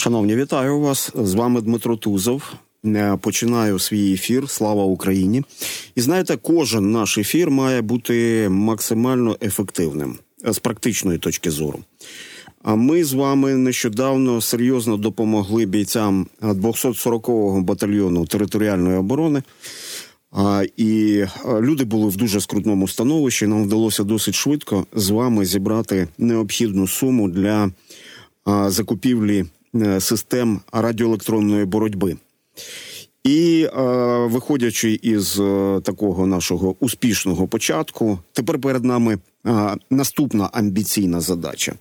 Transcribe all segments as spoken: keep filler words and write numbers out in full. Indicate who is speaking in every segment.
Speaker 1: Шановні, вітаю вас. З вами Дмитро Тузов. Починаю свій ефір «Слава Україні». І знаєте, кожен наш ефір має бути максимально ефективним з практичної точки зору. А ми з вами нещодавно серйозно допомогли бійцям двохсот сорокового батальйону територіальної оборони. А, і люди були в дуже скрутному становищі. Нам вдалося досить швидко з вами зібрати необхідну суму для а, закупівлі а, систем радіоелектронної боротьби. І а, виходячи із а, такого нашого успішного початку, тепер перед нами а, наступна амбіційна задача.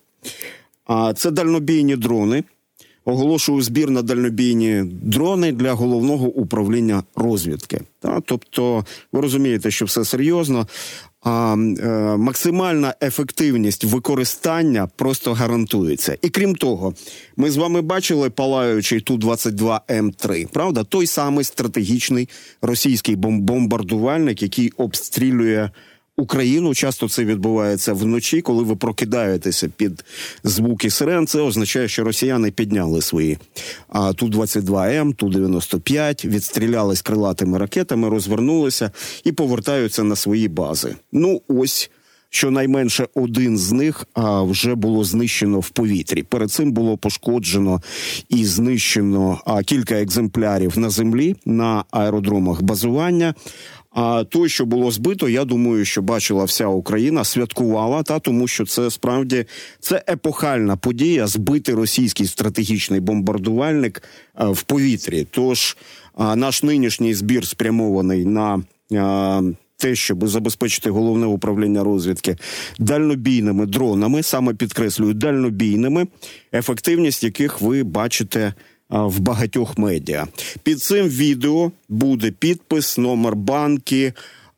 Speaker 1: А це дальнобійні дрони. Оголошую збір на дальнобійні дрони для головного управління розвідки. Та, тобто, ви розумієте, що все серйозно. А, е, максимальна ефективність використання просто гарантується. І крім того, ми з вами бачили палаючий Ту двадцять два Ем три, правда? Той самий стратегічний російський бомбардувальник, який обстрілює Україну. Часто це відбувається вночі, коли ви прокидаєтеся під звуки сирен. Це означає, що росіяни підняли свої Ту двадцять два Ем, Ту дев'яносто п'ять, відстрілялись крилатими ракетами, розвернулися і повертаються на свої бази. Ну, ось, щонайменше один з них а, вже було знищено в повітрі. Перед цим було пошкоджено і знищено а, кілька екземплярів на землі, на аеродромах базування. А той, що було збито, я думаю, що бачила вся Україна, святкувала, та тому що це справді це епохальна подія, збити російський стратегічний бомбардувальник а, в повітрі. Тож а, наш нинішній збір спрямований на а, те, щоб забезпечити головне управління розвідки дальнобійними дронами, саме підкреслюю, дальнобійними, ефективність яких ви бачите в багатьох медіа. Під цим відео буде підпис, номер банки,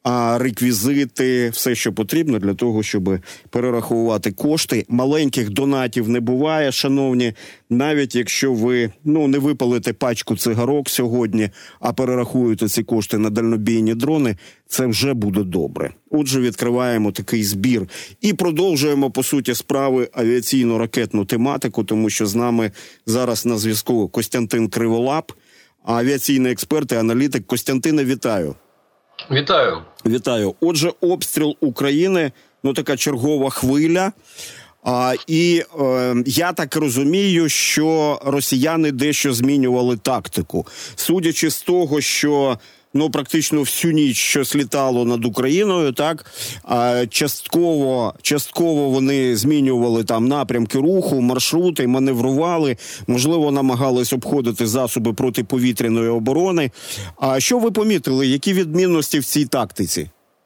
Speaker 1: реквізити, все, що потрібно для того, щоб перерахувати кошти. Маленьких донатів не буває, шановні. Навіть якщо ви ну, не випалите пачку цигарок сьогодні, а перерахуєте ці кошти на дальнобійні дрони, це вже буде добре. Отже, відкриваємо такий збір. І продовжуємо, по суті, справи авіаційно-ракетну тематику, тому що з нами зараз на зв'язку Костянтин Криволап, авіаційний експерт і аналітик. Костянтине, вітаю.
Speaker 2: Вітаю.
Speaker 1: Вітаю. Отже, обстріл України, ну така чергова хвиля. А, і е, я так розумію, що росіяни дещо змінювали тактику. Судячи з того, що ну практично всю ніч щось літало над Україною, так, а частково, частково вони змінювали там напрямки руху, маршрути, маневрували, можливо, намагались обходити засоби протиповітряної оборони. А що ви помітили, які відмінності в цій тактиці?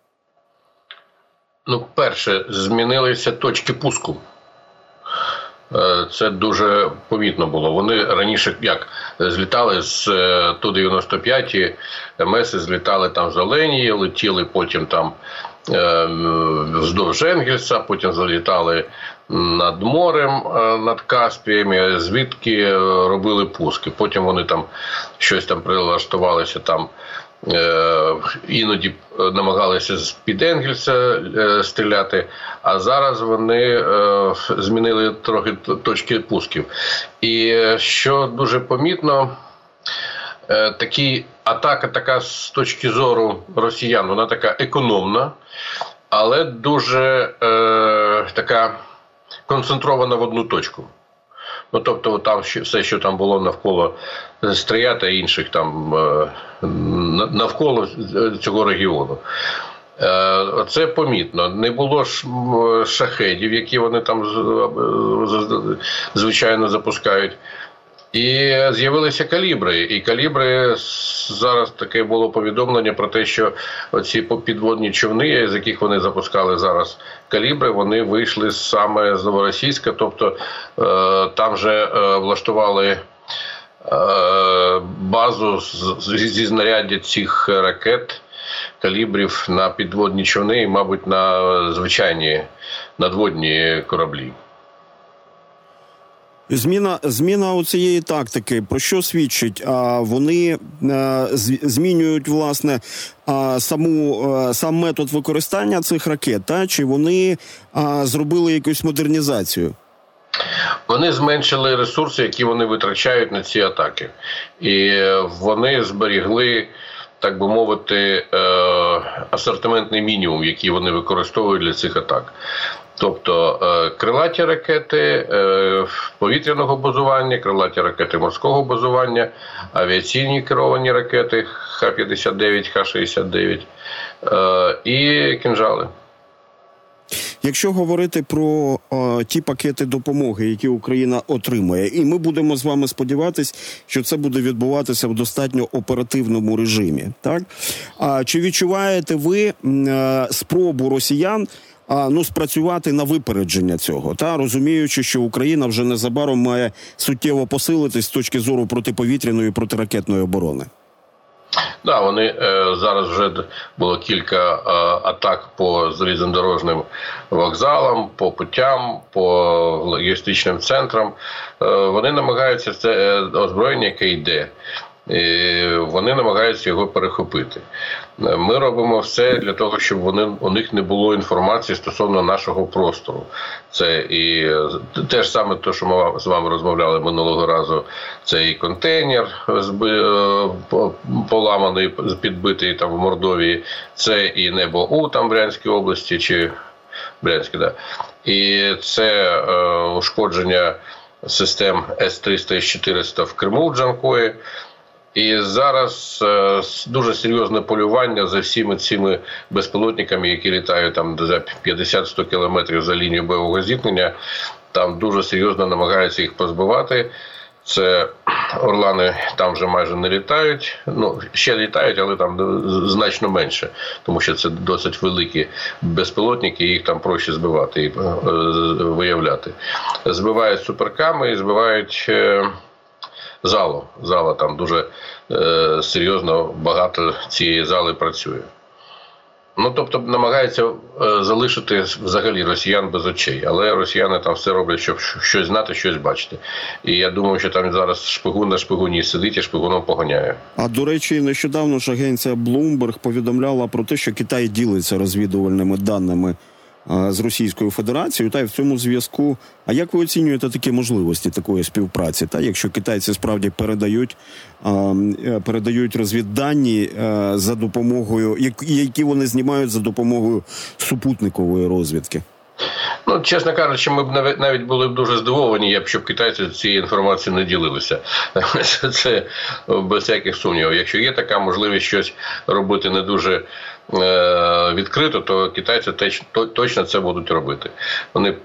Speaker 2: Ну, перше, змінилися точки пуску. Це дуже помітно було. Вони раніше як злітали з Ту дев'яносто п'ять, МС злітали там з Оленії, летіли потім там вздовж Енгельса, потім залітали над морем, над Каспієм, звідки робили пуски. Потім вони там щось там прилаштувалися там. Іноді намагалися з-під Енгельса стріляти, а зараз вони змінили трохи точки пусків. І що дуже помітно, такі атака така з точки зору росіян, вона така економна, але дуже е, така концентрована в одну точку. Ну, тобто, там все, що там було навколо Стрия та інших там навколо цього регіону. Це помітно. Не було шахедів, які вони там звичайно запускають. І з'явилися калібри. І калібри, зараз таке було повідомлення про те, що оці підводні човни, з яких вони запускали зараз калібри, вони вийшли саме з Новоросійська. Тобто там же влаштували базу зі знаряддя цих ракет, калібрів на підводні човни і, мабуть, на звичайні надводні кораблі.
Speaker 1: Зміна, зміна у цієї тактики, про що свідчить? А, вони а, змінюють, власне, а, саму, а, сам метод використання цих ракет, та? Чи вони а, зробили якусь модернізацію?
Speaker 2: Вони зменшили ресурси, які вони витрачають на ці атаки. І вони зберігли, так би мовити, асортиментний мінімум, який вони використовують для цих атак. Тобто крилаті ракети повітряного базування, крилаті ракети морського базування, авіаційні керовані ракети Х п'ятдесят дев'ять, Х шістдесят дев'ять і кінжали.
Speaker 1: Якщо говорити про о, ті пакети допомоги, які Україна отримує, і ми будемо з вами сподіватися, що це буде відбуватися в достатньо оперативному режимі, так? А чи відчуваєте ви е, спробу росіян а, ну, спрацювати на випередження цього, та розуміючи, що Україна вже незабаром має суттєво посилитись з точки зору протиповітряної і протиракетної оборони?
Speaker 2: Да, вони е, зараз вже було кілька е, атак по залізнодорожним вокзалам, по путям, по логістичним центрам. Е, вони намагаються це е, озброєння, яке йде. І вони намагаються його перехопити. Ми робимо все для того, щоб вони, у них не було інформації стосовно нашого простору. Це і те ж саме, те, що ми з вами розмовляли минулого разу, це і контейнер поламаний, підбитий там в Мордовії, це і небо У там в Брянській області, чи Брянській, да. І це е, ушкодження систем С триста і С чотириста в Криму, в Джанкої. І зараз е, дуже серйозне полювання за всіми цими безпілотниками, які літають там за п'ятдесят-сто кілометрів за лінією бойового зіткнення. Там дуже серйозно намагаються їх позбивати. Це орлани там вже майже не літають. Ну, ще літають, але там значно менше. Тому що це досить великі безпілотники, їх там проще збивати і е, виявляти. Збивають суперками і збивають... Е, Залу. Зала там дуже е, серйозно, багато цієї зали працює. Ну, тобто, намагаються е, залишити взагалі росіян без очей. Але росіяни там все роблять, щоб щось знати, щось бачити. І я думаю, що там зараз шпигун на шпигуні сидить і шпигуном поганяє.
Speaker 1: А, до речі, нещодавно ж агенція Bloomberg повідомляла про те, що Китай ділиться розвідувальними даними з Російською Федерацією, та й в цьому зв'язку, а як ви оцінюєте такі можливості такої співпраці, та якщо китайці справді передають передають розвіддані за допомогою, які вони знімають за допомогою супутникової розвідки?
Speaker 2: Ну, чесно кажучи, ми б навіть були б дуже здивовані, якщо б китайці цією інформацією не ділилися. Це без всяких сумнівів. Якщо є така можливість щось робити не дуже відкрито, то китайці точно це будуть робити. Вони,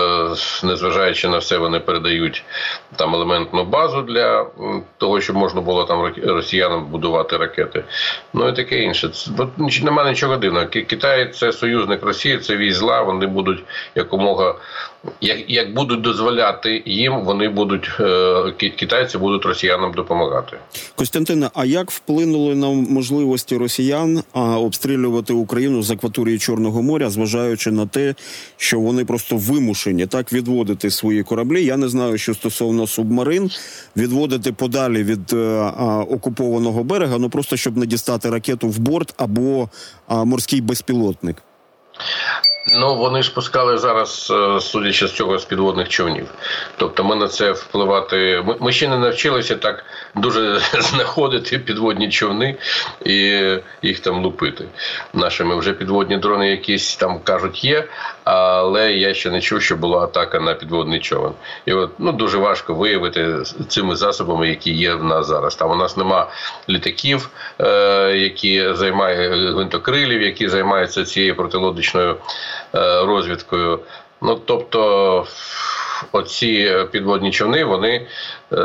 Speaker 2: незважаючи на все, вони передають там елементну базу для того, щоб можна було там росіянам будувати ракети. Ну і таке інше. Немає нічого дивного. Китай – це союзник Росії, це вісь зла, вони будуть якомога, як, як будуть дозволяти їм, вони будуть, китайці будуть росіянам допомагати.
Speaker 1: Костянтине, а як вплинули на можливості росіян обстрілювати Україну з акваторії Чорного моря, зважаючи на те, що вони просто вимушені так відводити свої кораблі? Я не знаю, що стосовно субмарин, відводити подалі від а, окупованого берега, ну просто щоб не дістати ракету в борт або а, морський безпілотник.
Speaker 2: Ну, вони ж пускали зараз, судячи з цього, з підводних човнів. Тобто ми на це впливати... Ми, ми ще не навчилися так дуже знаходити підводні човни і їх там лупити. Нашими вже підводні дрони якісь там, кажуть, є, але я ще не чув, що була атака на підводний човен. І от, ну, дуже важко виявити цими засобами, які є в нас зараз. Там у нас нема літаків, е, які займають гвинтокрилів, які займаються цією протилодочною розвідкою. Ну, тобто, оці підводні човни, вони е,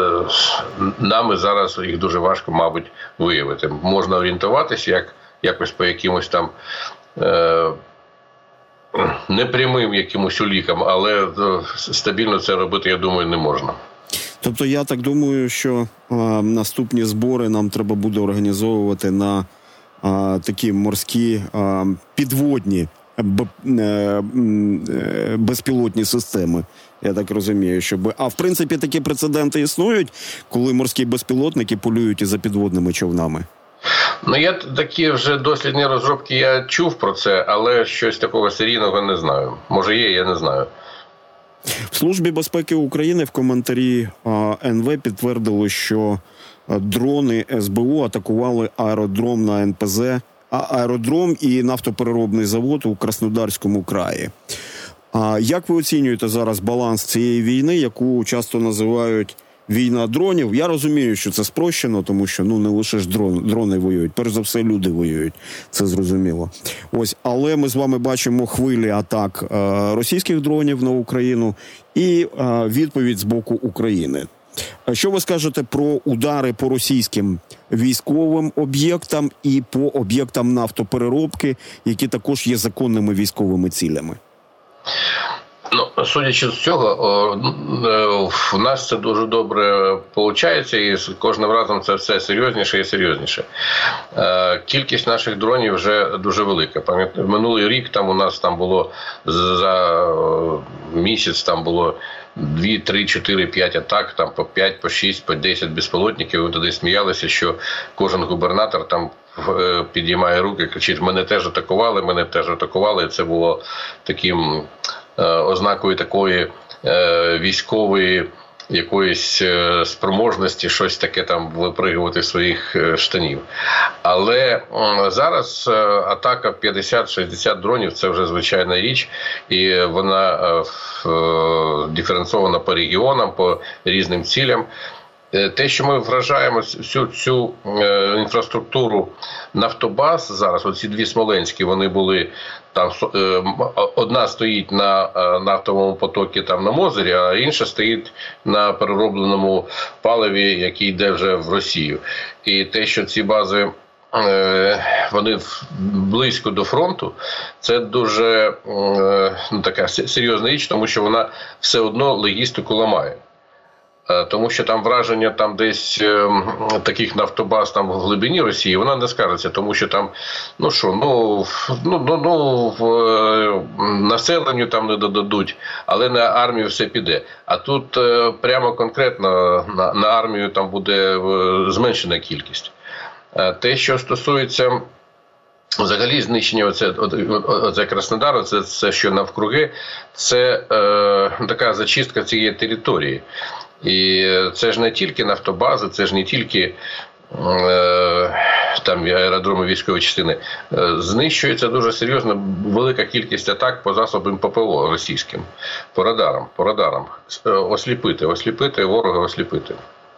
Speaker 2: нами зараз їх дуже важко, мабуть, виявити. Можна орієнтуватися як, якось по якимось там е, непрямим якимось улікам, але стабільно це робити, я думаю, не можна.
Speaker 1: Тобто, я так думаю, що а, наступні збори нам треба буде організовувати на а, такі морські а, підводні безпілотні системи, я так розумію, щоб... А в принципі такі прецеденти існують, коли морські безпілотники полюють і за підводними човнами?
Speaker 2: Ну, я такі вже дослідні розробки, я чув про це, але щось такого серійного не знаю. Може є, я не знаю.
Speaker 1: В Службі безпеки України в коментарі ен ве підтвердили, що дрони ес бе у атакували аеродром на ен пе зет, аеродром і нафтопереробний завод у Краснодарському краї. А як ви оцінюєте зараз баланс цієї війни, яку часто називають війна дронів? Я розумію, що це спрощено, тому що ну не лише ж дрон, дрони воюють, перш за все люди воюють, це зрозуміло. Ось, але ми з вами бачимо хвилі атак е, російських дронів на Україну і е, відповідь з боку України. Що ви скажете про удари по російським військовим об'єктам і по об'єктам нафтопереробки, які також є законними військовими цілями?
Speaker 2: Ну, судячи з цього, в нас це дуже добре виходить, і з кожним разом це все серйозніше і серйозніше. Кількість наших дронів вже дуже велика. Пам'ятаю, минулий рік там у нас там було за місяць там було дві, три, чотири, п'ять атак, там по п'ять, по шість, по десять безпілотників. Ми тоді сміялися, що кожен губернатор там підіймає руки, кричить: мене теж атакували, мене теж атакували. І це було таким ознакою такої військової якоїсь спроможності щось таке там випригувати з своїх штанів. Але зараз атака п'ятдесят-шістдесят дронів – це вже звичайна річ, і вона диференцована по регіонам, по різним цілям. Те, що ми вражаємо всю цю інфраструктуру нафтобаз зараз, оці дві смоленські, вони були там, одна стоїть на нафтовому потокі там на Мозері, а інша стоїть на переробленому паливі, який йде вже в Росію. І те, що ці бази, вони близько до фронту, це дуже ну, така серйозна річ, тому що вона все одно логістику ламає. Тому що там враження там десь е, таких нафтобаз там в глибині Росії, вона не скажеться, тому що там, ну що, ну, ну, ну, ну в, е, населенню там не додадуть, але на армію все піде. А тут е, прямо конкретно на, на армію там буде е, зменшена кількість. Е, те, що стосується взагалі знищення оце, оце Краснодару, це, це що навкруги, це е, така зачистка цієї території. І це ж не тільки нафтобази, це ж не тільки е, там аеродроми, військові частини. Е, знищується дуже серйозно велика кількість атак по засобам пе пе о російським, по радарам, по радарам. Осліпити, осліпити, ворога осліпити.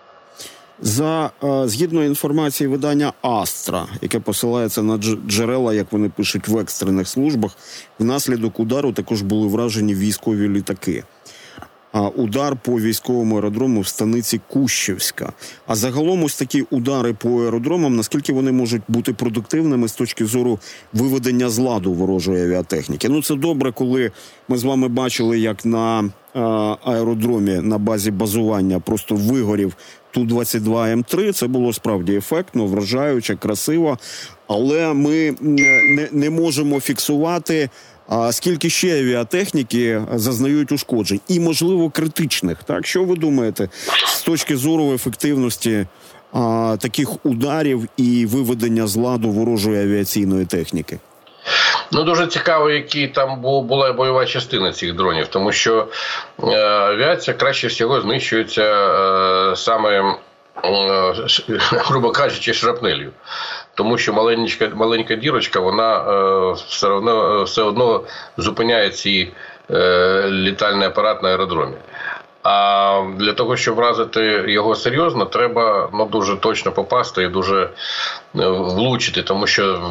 Speaker 1: За, згідно інформації видання «Астра», яке посилається на джерела, як вони пишуть, в екстрених службах, внаслідок удару також були вражені військові літаки. Удар по військовому аеродрому в станиці Кущівська. А загалом ось такі удари по аеродромам, наскільки вони можуть бути продуктивними з точки зору виведення з ладу ворожої авіатехніки? Ну, це добре, коли ми з вами бачили, як на а, аеродромі, на базі базування просто вигорів Ту двадцять два Ем три. Це було справді ефектно, вражаюче, красиво. Але ми не, не можемо фіксувати, а скільки ще авіатехніки зазнають ушкоджень і, можливо, критичних. Так, що ви думаєте з точки зору ефективності а, таких ударів і виведення з ладу ворожої авіаційної техніки?
Speaker 2: Ну, дуже цікаво, які там була бойова частина цих дронів, тому що е, авіація краще всього знищується е, саме, е, грубо кажучи, шрапнелью. Тому що маленька, маленька дірочка, вона е, все одно, все одно зупиняє цей е, літальний апарат на аеродромі. А для того, щоб вразити його серйозно, треба ну, дуже точно попасти і дуже влучити, тому що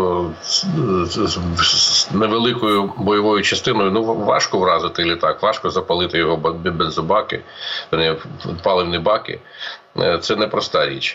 Speaker 2: з невеликою бойовою частиною ну, важко вразити літак, важко запалити його бензобаки, паливні баки. Це непроста річ.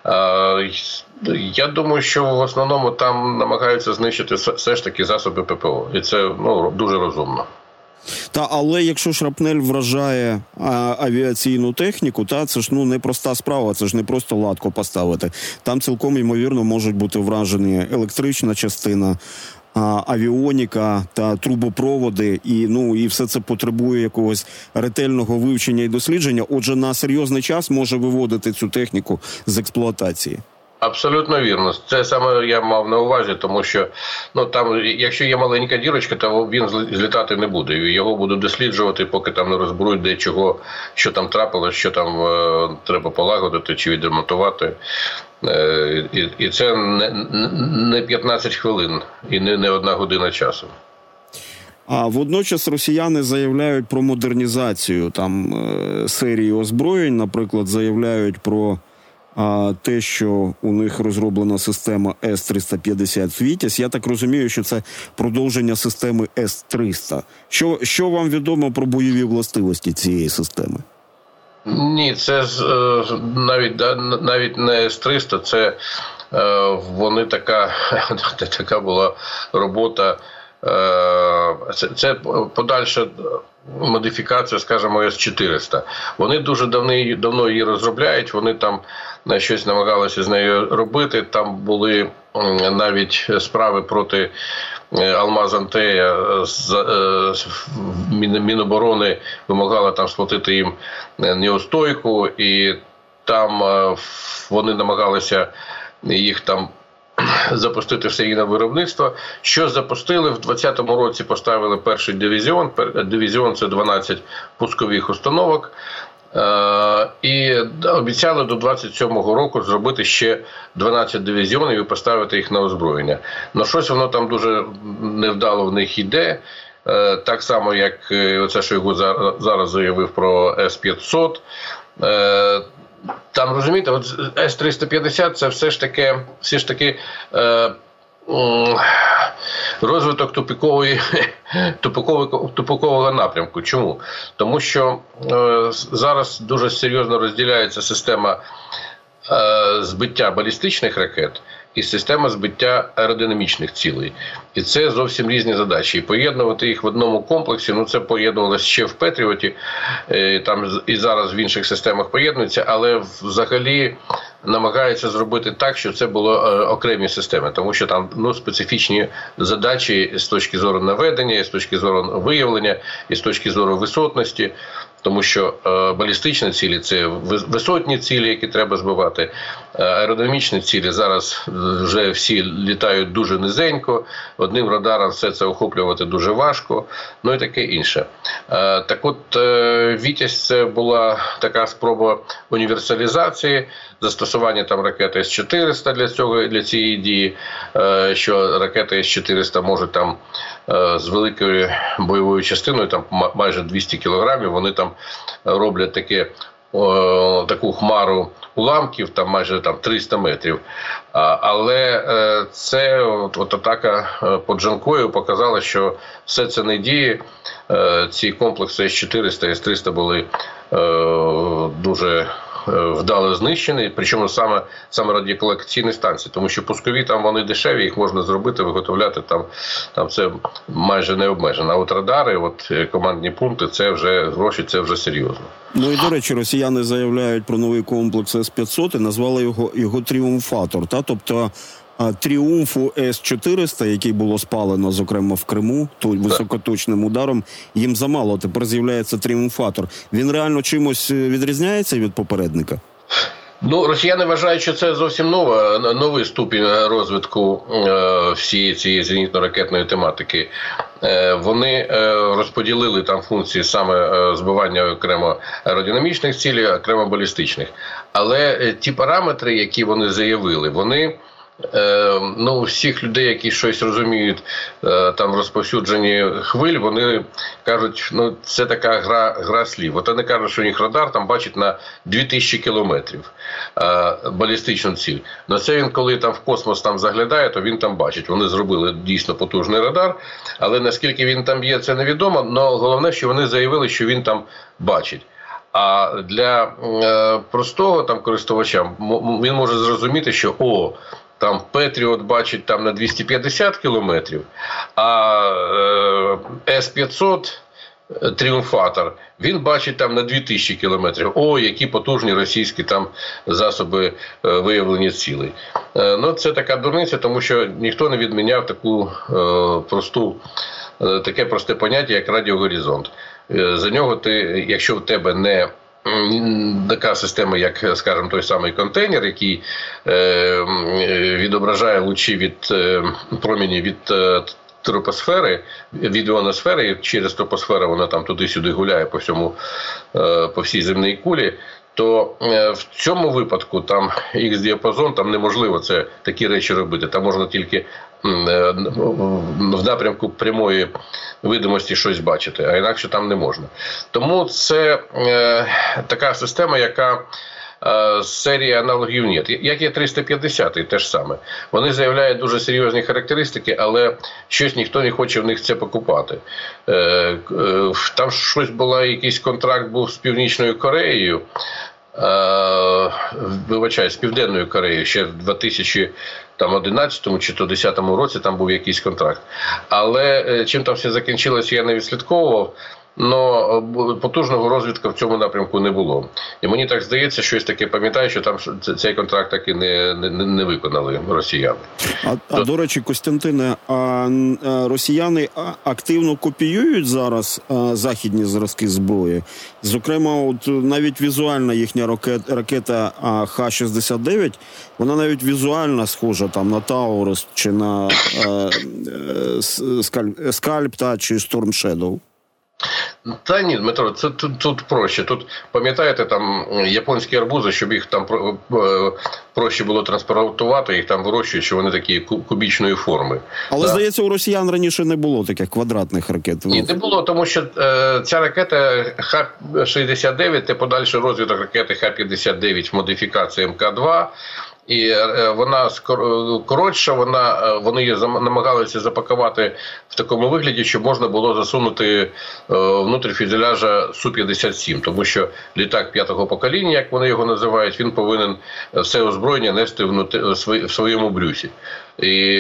Speaker 2: Я думаю, що в основному там намагаються знищити все ж таки засоби пе пе о. І це ну, дуже розумно.
Speaker 1: Та, але якщо шрапнель вражає а, авіаційну техніку, та це ж ну не проста справа, це ж не просто латку поставити. Там цілком ймовірно можуть бути вражені електрична частина, а, авіоніка та трубопроводи, і ну і все це потребує якогось ретельного вивчення і дослідження. Отже, на серйозний час може виводити цю техніку з експлуатації.
Speaker 2: Абсолютно вірно. Це саме я мав на увазі, тому що ну там, якщо є маленька дірочка, то він злітати не буде. Його будуть досліджувати, поки там не розберують, де чого, що там трапилось, що там е, треба полагодити чи відремонтувати. Е, і, і це не, не п'ятнадцять хвилин і не, не одна година часу.
Speaker 1: А водночас росіяни заявляють про модернізацію там е, серії озброєнь, наприклад, заявляють про а те, що у них розроблена система С триста п'ятдесят «Вітязь». Я так розумію, що це продовження системи С триста. Що, що вам відомо про бойові властивості цієї системи?
Speaker 2: Ні, це навіть, навіть не С триста, це вони така, така була робота. Це, це подальша модифікація, скажімо, С чотириста. Вони дуже давно, давно її розробляють, вони там щось намагалися з нею робити. Там були навіть справи проти Алмаз-Антея. Міноборони вимагала там сплатити їм неустойку, і там вони намагалися їх там запустити в серійне виробництво. Що запустили? В двадцятому році поставили перший дивізіон. Дивізіон – це дванадцять пускових установок. І обіцяли до двадцять сьомого року зробити ще дванадцять дивізіонів і поставити їх на озброєння. Но щось воно там дуже невдало в них йде. Так само, як оце, що його зараз заявив про С п'ятсот. Там, розумієте, от С триста п'ятдесят – це все ж таки, все ж таки е, розвиток тупикової, тупикового, тупикового напрямку. Чому? Тому що е, зараз дуже серйозно розділяється система е, збиття балістичних ракет і система збиття аеродинамічних цілей. І це зовсім різні задачі. І поєднувати їх в одному комплексі, ну це поєднувалося ще в Петріоті, там і зараз в інших системах поєднується, але взагалі намагаються зробити так, щоб це було окремі системи, тому що там ну, специфічні задачі з точки зору наведення, з точки зору виявлення, і з точки зору висотності. Тому що е, балістичні цілі – це висотні цілі, які треба збивати. Аеродинамічні цілі зараз вже всі літають дуже низенько. Одним радаром все це охоплювати дуже важко. Ну і таке інше. Е, так от, е, «Вітязь» – це була така спроба універсалізації, застосування там ракети С чотириста для цього, для цієї дії, е, що ракети С чотириста можуть там е, з великою бойовою частиною, там майже двісті кілограмів, вони там роблять таке, о, таку хмару уламків, там майже там триста метрів. А, але е, це от, от атака по Джанкою показала, що все це не діє. Е, ці комплекси С чотириста і С триста були е, дуже вдало знищені, причому саме, саме радіолокаційні станції, тому що пускові там вони дешеві, їх можна зробити, виготовляти там, там це майже не обмежено. А от радари, от командні пункти, це вже гроші, це вже серйозно.
Speaker 1: Ну і, до речі, росіяни заявляють про новий комплекс С п'ятсот і назвали його, його «Тріумфатор». Та? Тобто тріумфу С чотириста, який було спалено, зокрема, в Криму, то високоточним ударом, їм замало. Тепер з'являється «Тріумфатор». Він реально чимось відрізняється від попередника?
Speaker 2: Ну, росіяни вважають, що це зовсім нова, новий ступінь розвитку е, всієї цієї зенітно-ракетної тематики. Е, вони е, розподілили там функції саме е, збивання окремо аеродинамічних цілей, окремо балістичних. Але е, ті параметри, які вони заявили, вони... Ну, всіх людей, які щось розуміють там в розповсюдженні хвиль, вони кажуть, ну це така гра, гра слів. От вони кажуть, що у них радар там бачить на дві тисячі кілометрів балістичну ціль. На це він, коли там в космос там заглядає, то він там бачить. Вони зробили дійсно потужний радар, але наскільки він там є, це невідомо. Але головне, що вони заявили, що він там бачить. А для е, простого там користувача він може зрозуміти, що о, там Петріот бачить там на двісті п'ятдесят кілометрів, а е, С п'ятсот Тріумфатор він бачить там на дві тисячі кілометрів. О, які потужні російські там засоби е, виявлення цілей. Е, ну, це така дурниця, тому що ніхто не відміняв таку е, просту, е, таке просте поняття, як радіогоризонт. Е, за нього ти, якщо в тебе не така система, як, скажімо, той самий контейнер, який е, відображає лучі від е, промені від е, тропосфери, від іоносфери, і через тропосферу вона там туди-сюди гуляє по всьому, е, по всій земній кулі, то е, в цьому випадку там Х-діапазон, там неможливо це такі речі робити. Там можна тільки е, в напрямку прямої видимості щось бачити, а інакше там не можна. Тому це е, така система, яка з серії аналогів ні. Як є триста п'ятдесят, те ж саме. Вони заявляють дуже серйозні характеристики, але щось ніхто не хоче в них це покупати. Там щось було, якийсь контракт був з Північною Кореєю, вибачаю, з Південною Кореєю, ще в дві тисячі одинадцятому чи десятому році там був якийсь контракт. Але чим там все закінчилося, я не відслідковував. Но потужного розвитку в цьому напрямку не було. І мені так здається, щось таке пам'ятаю, що там цей контракт таки не, не, не виконали росіяни.
Speaker 1: А, а до речі, Костянтине, а росіяни активно копіюють зараз а, західні зразки зброї? Зокрема, от навіть візуальна їхня ракета, ракета Х шістдесят дев'ять, вона навіть візуально схожа там на Таурус чи на а, Скальп, Скальп та чи Storm Shadow.
Speaker 2: Та ні, Дмитро, це тут, тут проще. Тут, пам'ятаєте, там японські арбузи, щоб їх там проще було транспортувати, їх там вирощують, що вони такі кубічної форми.
Speaker 1: Але, так, здається, у росіян раніше не було таких квадратних ракет.
Speaker 2: Ні, не було, тому що е, ця ракета Х шістдесят дев'ять – це подальший розвиток ракети Х п'ятдесят дев'ять в модифікації М К два. І вона коротша, вона, вони її намагалися запакувати в такому вигляді, щоб можна було засунути внутрі фюзеляжа Су п'ятдесят сім. Тому що літак п'ятого покоління, як вони його називають, він повинен все озброєння нести в своєму брюсі. І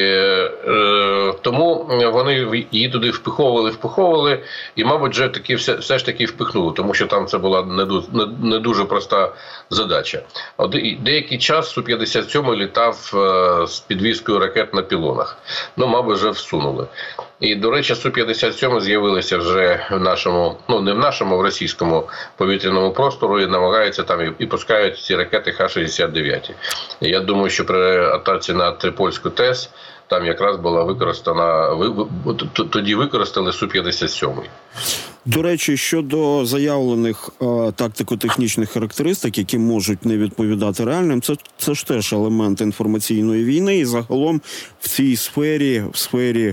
Speaker 2: е, тому вони її туди впиховували, впиховували, і, мабуть, вже таки все, все ж таки впихнули, тому що там це була не, не, не дуже проста задача. Деякий час Су п'ятдесят сім літав е, з підвіскою ракет на пілонах. Ну, мабуть, вже всунули. І, до речі, Су п'ятдесят сім з'явилися вже в нашому, ну не в нашому, а в російському повітряному простору, і намагаються там і, і пускають ці ракети Х шістдесят дев'ять. І я думаю, що при атаці на Трипольську ТЕС там якраз була використана, тоді використали Су п'ятдесят сім.
Speaker 1: До речі, щодо заявлених е, тактико-технічних характеристик, які можуть не відповідати реальним, це, це ж теж елемент інформаційної війни, і загалом в цій сфері, в сфері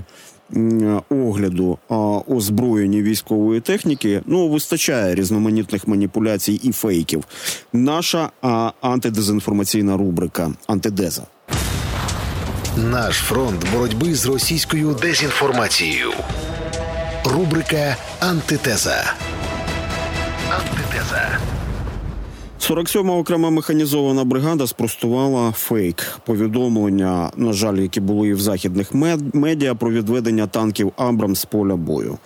Speaker 1: огляду а, озброєння військової техніки, ну, вистачає різноманітних маніпуляцій і фейків. Наша а, антидезінформаційна рубрика «Антидеза».
Speaker 3: Наш фронт боротьби з російською дезінформацією. Рубрика «Антитеза». Антитеза.
Speaker 1: сорок сьома окрема механізована бригада спростувала фейк. Повідомлення, на жаль, які були і в західних медіа про відведення танків «Абрамс» з поля бою.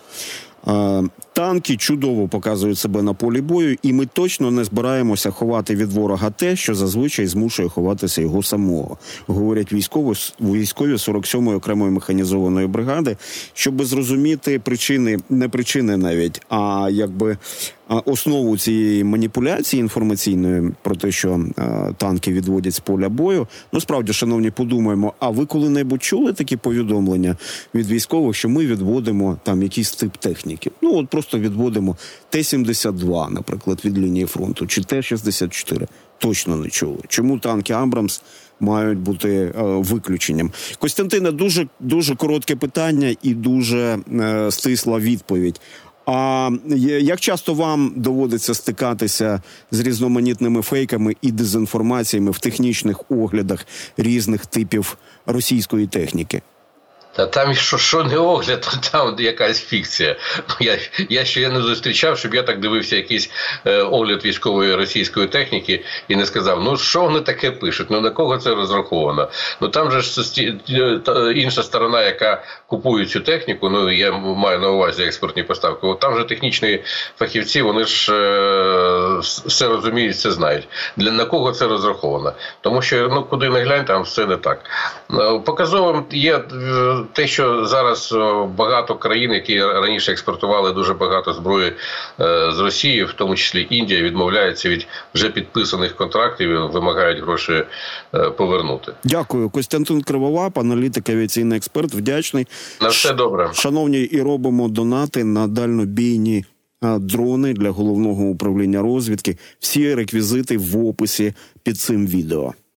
Speaker 1: Танки чудово показують себе на полі бою, і ми точно не збираємося ховати від ворога те, що зазвичай змушує ховатися його самого, говорять військові, військові сорок сьомої окремої механізованої бригади, щоб зрозуміти причини, не причини навіть, а якби основу цієї маніпуляції інформаційної про те, що а, танки відводять з поля бою. Ну, справді, шановні, подумаємо, а ви коли-небудь чули такі повідомлення від військових, що ми відводимо там якийсь тип техніки? Ну, от просто відводимо Т сімдесят два, наприклад, від лінії фронту, чи Т шістдесят чотири. Точно не чули. Чому танки «Абрамс» мають бути е, виключенням? Костянтине, дуже, дуже коротке питання і дуже е, стисла відповідь. А як часто вам доводиться стикатися з різноманітними фейками і дезінформаціями в технічних оглядах різних типів російської техніки?
Speaker 2: Та там що, що не огляд, то там якась фікція. Я, я ще не зустрічав, щоб я так дивився якийсь е, огляд військової російської техніки і не сказав, ну що вони таке пишуть, ну на кого це розраховано. Ну там же ж інша сторона, яка купує цю техніку, ну я маю на увазі експортні поставки, от там же технічні фахівці, вони ж е, все розуміють, все знають. Для на кого це розраховано? Тому що, ну куди не глянь, там все не так. Показовим є те, що зараз багато країн, які раніше експортували дуже багато зброї з Росії, в тому числі Індія, відмовляється від вже підписаних контрактів і вимагають гроші повернути.
Speaker 1: Дякую. Костянтин Криволап, аналітик, авіаційний експерт, вдячний.
Speaker 2: На все добре.
Speaker 1: Шановні, і робимо донати на дальнобійні дрони для Головного управління розвідки. Всі реквізити в описі під цим відео.